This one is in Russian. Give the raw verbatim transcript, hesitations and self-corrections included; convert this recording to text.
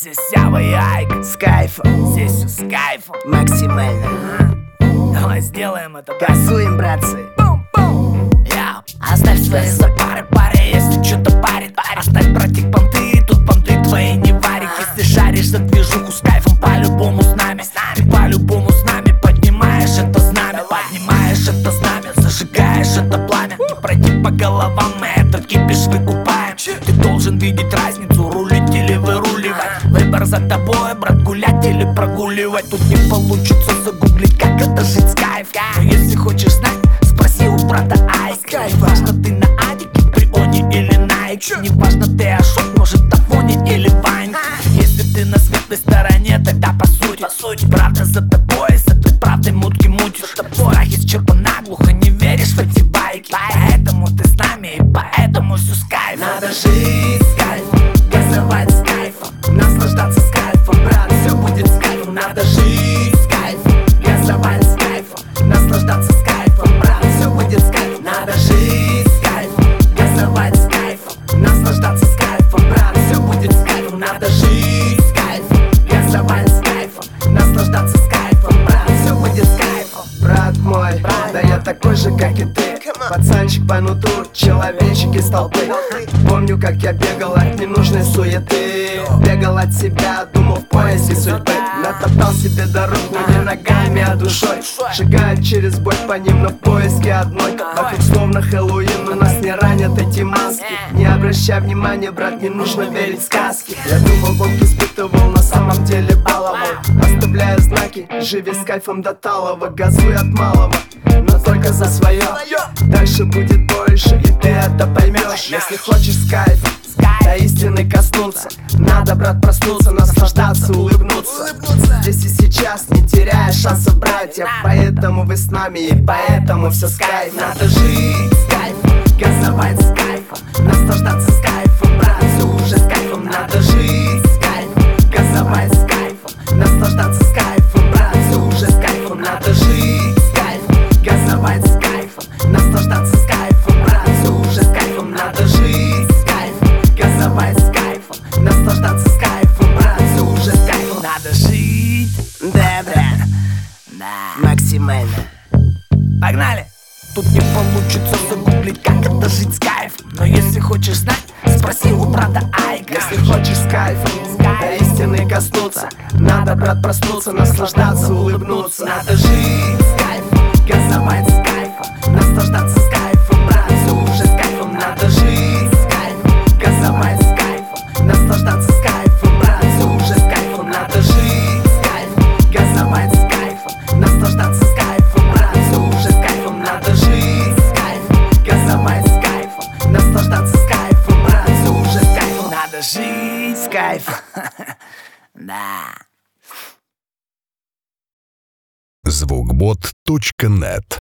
Здесь Сява и Айк С кайфом, здесь все с кайфом. максимально. Давай сделаем это, да? Газуем, братцы. Бум-бум. Я оставь свои запары, паря, если что-то парит. Оставь, братик, понты, тут понты твои не варик. Если шаришь за движуху с кайфом, по-любому с нами. Ты по-любому с нами поднимаешь это знамя. Поднимаешь это знамя, зажигаешь это пламя. Не пройти по головам, мы этот кипиш выкупаем. Ты должен видеть разницу, рулить или выруливать. Выбор за тобой, брат, гулять или прогуливать. Тут не получится загуглить, как это жить с кайфом. Но если хочешь знать, спроси у брата Айк. Не важно, ты на Адике, Прионе или Найк. Не важно, ты Ашот, может, Афоне или Вайн. Если ты на светлой стороне, тогда по сути, по сути правда за тобой, с этой правдой мутки мутишь. Страх исчерпан наглухо, не веришь в эти байки. Поэтому ты с нами, и поэтому все с кайфом. Надо жить с кайфом, газовать с кайфом, наслаждаться с кайфом, брат, все будет с кайфом. Надо жить с кайфом, газовать с кайфом, наслаждаться с кайфом, брат, все будет с кайфом. Надо жить с кайфом, газовать с кайфом, наслаждаться с кайфом, брат, все будет с кайфом. Надо жить с кайфом, газовать с кайфом, наслаждаться с кайфом, брат, все будет с кайфом. Брат мой, да я такой же, как и ты, пацанчик по нутру, человечек из толпы. Помню, как я бегал от ненужной суеты, бегал от себя, думал в поясе судьбы. Натоптал себе дорогу не ногами, а душой. Шагаю через боль по ним, но в поиске одной. Вокруг словно Хэллоуин, но нас не ранят эти маски. Не обращай внимания, брат, не нужно верить в сказки. Я думал, Бог испытывал, на самом деле баловал. Оставляя знаки, живи с кайфом до талого. Газуй от малого, но только за свое. Дальше будет больше, и ты это поймешь. Если хочешь с кайфом до истины коснуться, надо, брат, проснуться, наслаждаться, улыбнуться. Здесь и сейчас, не теряя шансов, братья. Поэтому вы с нами, и поэтому все с кайфом. Надо жить с кайфом, газовать с кайфом, наслаждаться с кайфом, брат, все уже с кайфом. Надо жить с кайфом, газовать с кайфом, наслаждаться с кайфом, брат, все уже с кайфом. Надо жить с кайфом, газовать с кайфом, наслаждаться с кайфом, брат, все уже с кайфом. Надо жить с кайфом, газовать с кайфом, наслаждаться с кайфом, брат, все уже с кайфом. Надо жить, Да, брат, да. максимально. Погнали! Тут не получится загуглить, как это жить с кайфом. Но если хочешь знать, спроси у брата Айка. Если хочешь с кайфом до истины коснуться, надо, брат, проснуться, наслаждаться, улыбнуться. Надо жить с кайфом, газовать с кайфом, наслаждаться с кайфом, брат, все уже с кайфом. Надо жить с кайфом, газовать с кайфом, наслаждаться с кайфом, брат, все уже с кайфом. Надо жить с кайфом, газовать с кайфом, наслаждаться с кайфом, брат, все уже с кайфом. Надо жить с кайфом, газовать с кайфом, наслаждаться с кайфом, брат, все уже с кайфом. Надо жить С кайфом. Да. звукбот точка нет